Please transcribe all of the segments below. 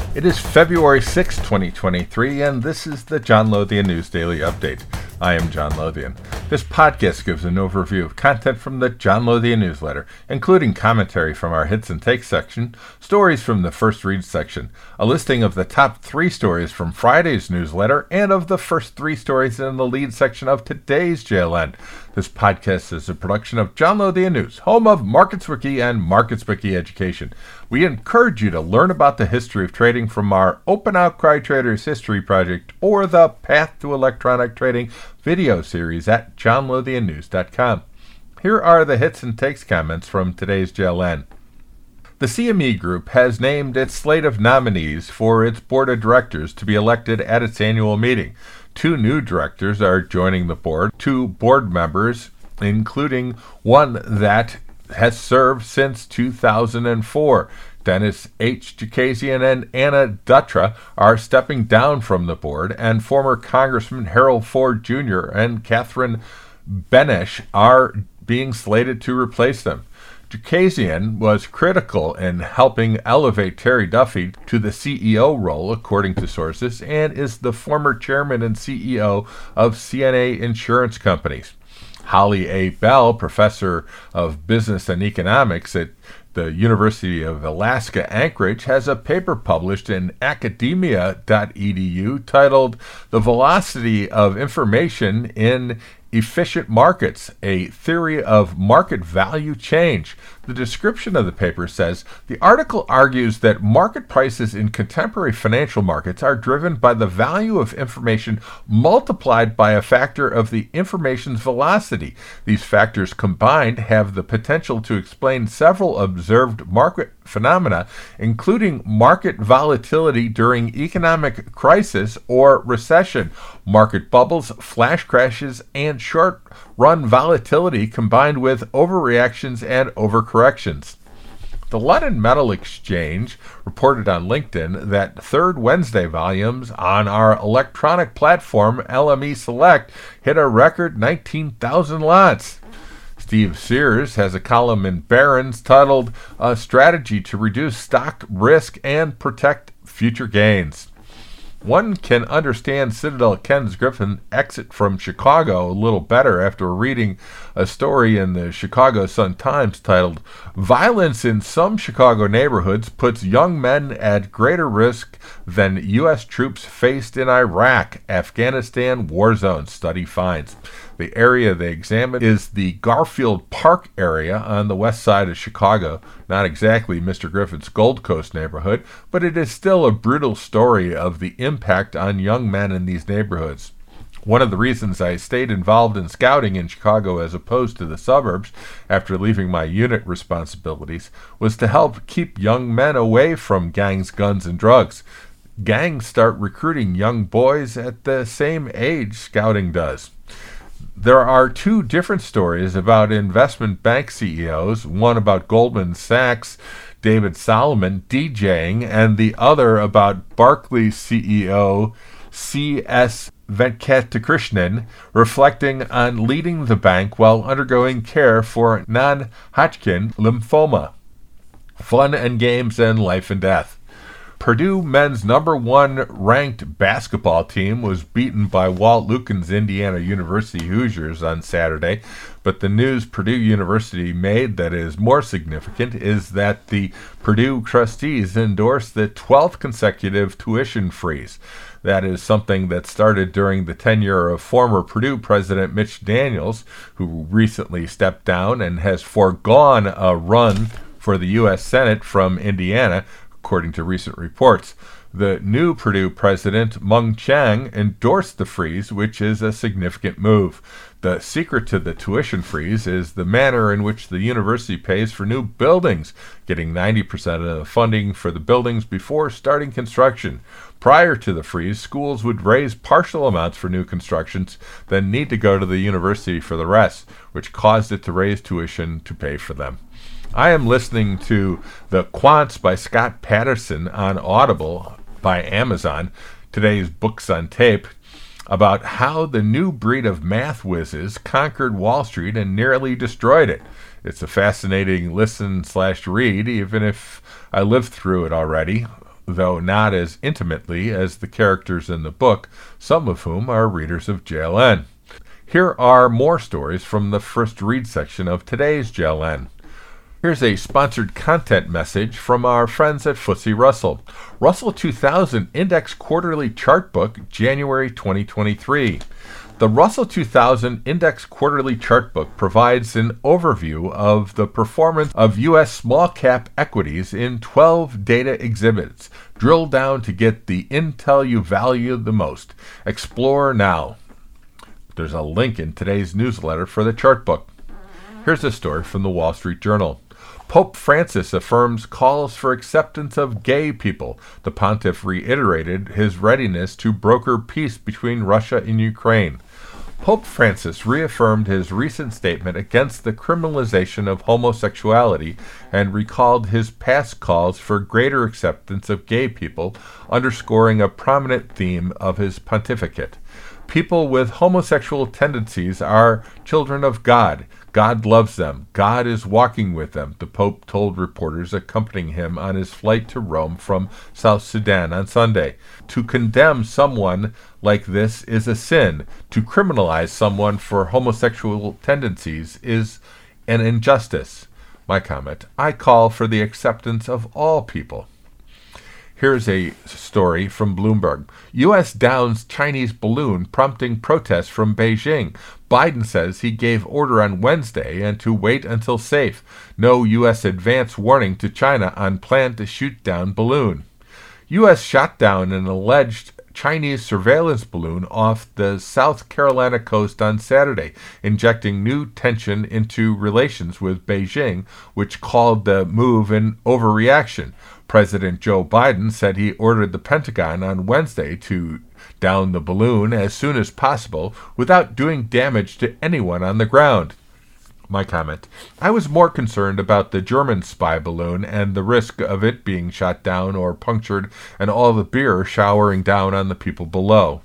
It is February 6, 2023, and this is the John Lothian News Daily Update. I am John Lothian. This podcast gives an overview of content from the John Lothian newsletter, including commentary from our Hits and Takes section, stories from the First Read section, a listing of the top 3 stories from Friday's newsletter, and of the first 3 stories in the lead section of today's JLN. This podcast is a production of John Lothian News, home of MarketsWiki and MarketsWiki Education. We encourage you to learn about the history of trading from our Open Outcry Traders History Project or the Path to Electronic Trading video series at johnlothiannews.com. Here are the hits and takes comments from today's JLN. The CME Group has named its slate of nominees for its board of directors to be elected at its annual meeting. 2 new directors are joining the board, 2 board members, including one that has served since 2004. Dennis H. Jakazian and Anna Dutra are stepping down from the board, and former Congressman Harold Ford Jr. and Catherine Benesch are being slated to replace them. Jakazian was critical in helping elevate Terry Duffy to the CEO role, according to sources, and is the former chairman and CEO of CNA Insurance Companies. Holly A. Bell, professor of business and economics at the University of Alaska Anchorage, has a paper published in academia.edu titled "The Velocity of Information in Efficient Markets, a Theory of Market Value Change." The description of the paper says, the article argues that market prices in contemporary financial markets are driven by the value of information multiplied by a factor of the information's velocity. These factors combined have the potential to explain several observed market phenomena, including market volatility during economic crisis or recession, market bubbles, flash crashes, and short-run volatility combined with overreactions and overcorrections. The London Metal Exchange reported on LinkedIn that third Wednesday volumes on our electronic platform LME Select hit a record 19,000 lots. Steve Sears has a column in Barron's titled "A Strategy to Reduce Stock Risk and Protect Future Gains." One can understand Citadel Ken's Griffin exit from Chicago a little better after reading a story in the Chicago Sun-Times titled "Violence in Some Chicago Neighborhoods Puts Young Men at Greater Risk Than U.S. Troops Faced in Iraq, Afghanistan War Zone Study Finds." The area they examined is the Garfield Park area on the west side of Chicago. Not exactly Mr. Griffin's Gold Coast neighborhood, but it is still a brutal story of the impact on young men in these neighborhoods. One of the reasons I stayed involved in scouting in Chicago as opposed to the suburbs after leaving my unit responsibilities was to help keep young men away from gangs, guns, and drugs. Gangs start recruiting young boys at the same age scouting does. There are 2 different stories about investment bank CEOs, one about Goldman Sachs' David Solomon DJing, and the other about Barclays CEO C.S. Venkatakrishnan reflecting on leading the bank while undergoing care for non-Hodgkin lymphoma. Fun and games and life and death. Purdue men's number 1 ranked basketball team was beaten by Walt Lucan's Indiana University Hoosiers on Saturday, but the news Purdue University made that is more significant is that the Purdue trustees endorsed the 12th consecutive tuition freeze. That is something that started during the tenure of former Purdue president Mitch Daniels, who recently stepped down and has foregone a run for the U.S. Senate from Indiana, according to recent reports. The new Purdue president, Mung Chiang, endorsed the freeze, which is a significant move. The secret to the tuition freeze is the manner in which the university pays for new buildings, getting 90% of the funding for the buildings before starting construction. Prior to the freeze, schools would raise partial amounts for new constructions, then need to go to the university for the rest, which caused it to raise tuition to pay for them. I am listening to The Quants by Scott Patterson on Audible by Amazon, today's Books on Tape, about how the new breed of math whizzes conquered Wall Street and nearly destroyed it. It's a fascinating listen/read, even if I lived through it already. though not as intimately as the characters in the book, some of whom are readers of JLN. Here are more stories from the first read section of today's JLN. Here's a sponsored content message from our friends at FTSE Russell. Russell 2000 Index Quarterly Chart Book, January 2023. The Russell 2000 Index Quarterly Chart Book provides an overview of the performance of U.S. small-cap equities in 12 data exhibits. Drill down to get the intel you value the most. Explore now. There's a link in today's newsletter for the chart book. Here's a story from the Wall Street Journal. Pope Francis affirms calls for acceptance of gay people. The pontiff reiterated his readiness to broker peace between Russia and Ukraine. Pope Francis reaffirmed his recent statement against the criminalization of homosexuality and recalled his past calls for greater acceptance of gay people, underscoring a prominent theme of his pontificate. People with homosexual tendencies are children of God. God loves them. God is walking with them, the Pope told reporters accompanying him on his flight to Rome from South Sudan on Sunday. To condemn someone like this is a sin. To criminalize someone for homosexual tendencies is an injustice. My comment: I call for the acceptance of all people. Here's a story from Bloomberg. U.S. downs Chinese balloon, prompting protests from Beijing. Biden says he gave order on Wednesday and to wait until safe. No U.S. advance warning to China on plan to shoot down balloon. U.S. shot down an alleged Chinese surveillance balloon off the South Carolina coast on Saturday, injecting new tension into relations with Beijing, which called the move an overreaction. President Joe Biden said he ordered the Pentagon on Wednesday to down the balloon as soon as possible without doing damage to anyone on the ground. My comment: I was more concerned about the German spy balloon and the risk of it being shot down or punctured and all the beer showering down on the people below.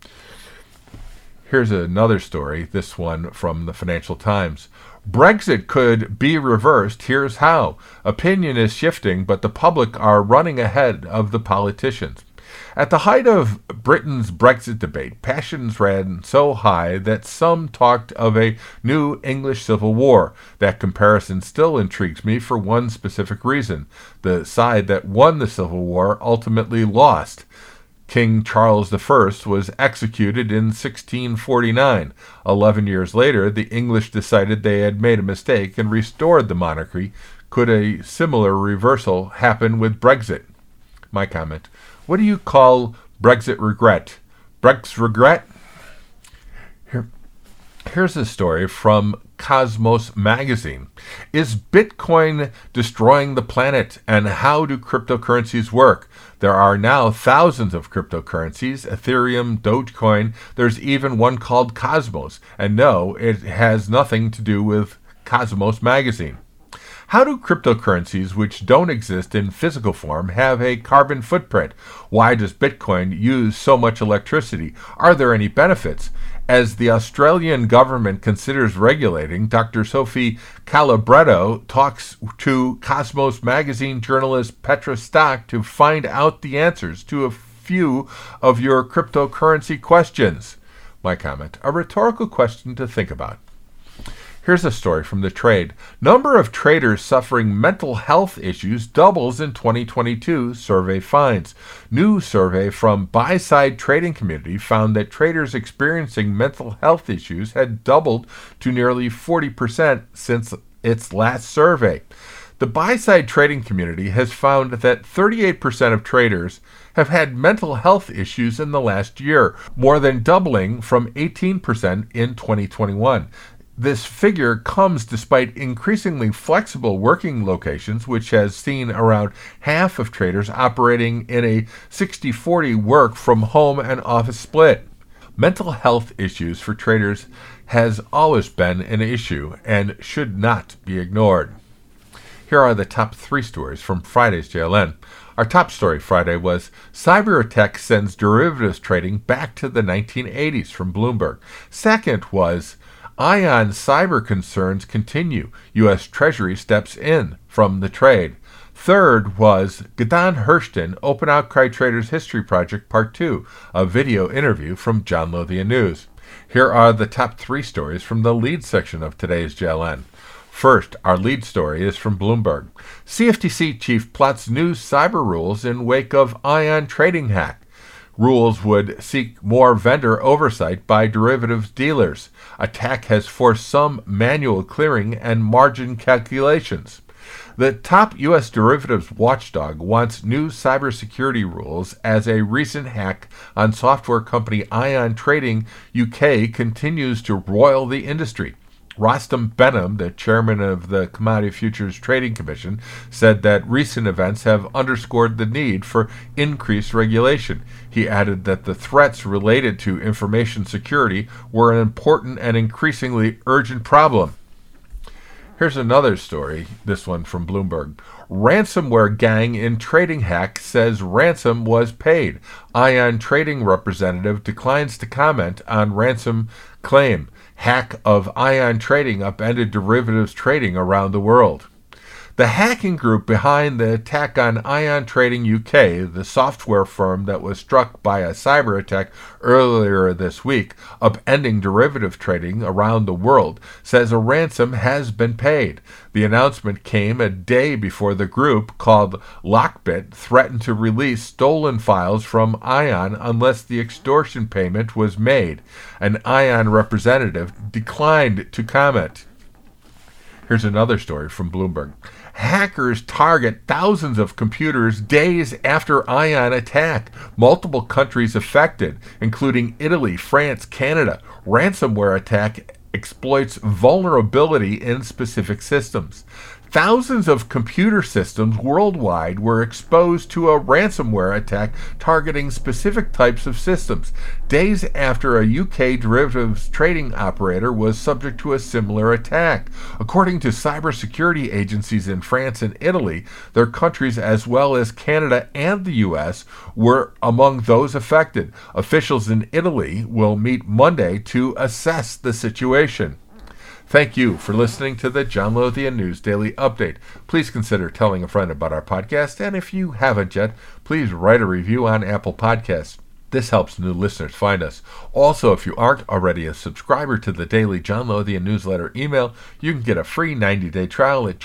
Here's another story, this one from the Financial Times. Brexit could be reversed. Here's how. Opinion is shifting, but the public are running ahead of the politicians. At the height of Britain's Brexit debate, passions ran so high that some talked of a new English Civil War. That comparison still intrigues me for one specific reason. The side that won the Civil War ultimately lost. King Charles I was executed in 1649. 11 years later, the English decided they had made a mistake and restored the monarchy. Could a similar reversal happen with Brexit? My comment: what do you call Brexit regret? Brex regret? Here's a story from Cosmos magazine. Is Bitcoin destroying the planet, and how do cryptocurrencies work? There are now thousands of cryptocurrencies, Ethereum, Dogecoin. There's even one called Cosmos. And no, it has nothing to do with Cosmos magazine. How do cryptocurrencies which don't exist in physical form have a carbon footprint? Why does Bitcoin use so much electricity? Are there any benefits? As the Australian government considers regulating, Dr. Sophie Calabretto talks to Cosmos magazine journalist Petra Stock to find out the answers to a few of your cryptocurrency questions. My comment: a rhetorical question to think about. Here's a story from The Trade. Number of traders suffering mental health issues doubles in 2022, survey finds. New survey from buy-side trading community found that traders experiencing mental health issues had doubled to nearly 40% since its last survey. The buy-side trading community has found that 38% of traders have had mental health issues in the last year, more than doubling from 18% in 2021. This figure comes despite increasingly flexible working locations, which has seen around half of traders operating in a 60-40 work from home and office split. Mental health issues for traders has always been an issue and should not be ignored. Here are the top 3 stories from Friday's JLN. Our top story Friday was cyber attack sends derivatives trading back to the 1980s from Bloomberg. Second was ION cyber concerns continue. U.S. Treasury steps in from The Trade. Third was Gidon Hurston, Open Outcry Traders History Project Part 2, a video interview from John Lothian News. Here are the top 3 stories from the lead section of today's JLN. First, our lead story is from Bloomberg. CFTC chief plots new cyber rules in wake of Ion trading hack. Rules would seek more vendor oversight by derivatives dealers. Attack has forced some manual clearing and margin calculations. The top U.S. derivatives watchdog wants new cybersecurity rules as a recent hack on software company Ion Trading UK continues to roil the industry. Rostam Behnam, the chairman of the Commodity Futures Trading Commission, said that recent events have underscored the need for increased regulation. He added that the threats related to information security were an important and increasingly urgent problem. Here's another story, this one from Bloomberg. Ransomware gang in trading hack says ransom was paid. Ion Trading representative declines to comment on ransom claim. Hack of Ion Trading upended derivatives trading around the world. The hacking group behind the attack on Ion Trading UK, the software firm that was struck by a cyber attack earlier this week, upending derivative trading around the world, says a ransom has been paid. The announcement came a day before the group, called Lockbit, threatened to release stolen files from Ion unless the extortion payment was made. An Ion representative declined to comment. Here's another story from Bloomberg. Hackers target thousands of computers days after Ion attack. Multiple countries affected, including Italy, France, Canada. Ransomware attack exploits vulnerability in specific systems. Thousands of computer systems worldwide were exposed to a ransomware attack targeting specific types of systems, days after a UK derivatives trading operator was subject to a similar attack. According to cybersecurity agencies in France and Italy, their countries as well as Canada and the US were among those affected. Officials in Italy will meet Monday to assess the situation. Thank you for listening to the John Lothian News Daily Update. Please consider telling a friend about our podcast, and if you haven't yet, please write a review on Apple Podcasts. This helps new listeners find us. Also, if you aren't already a subscriber to the daily John Lothian newsletter email, you can get a free 90-day trial at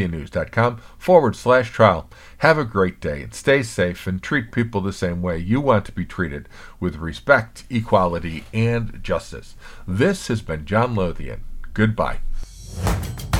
johnlothiannews.com/trial. Have a great day and stay safe and treat people the same way you want to be treated, with respect, equality, and justice. This has been John Lothian. Goodbye.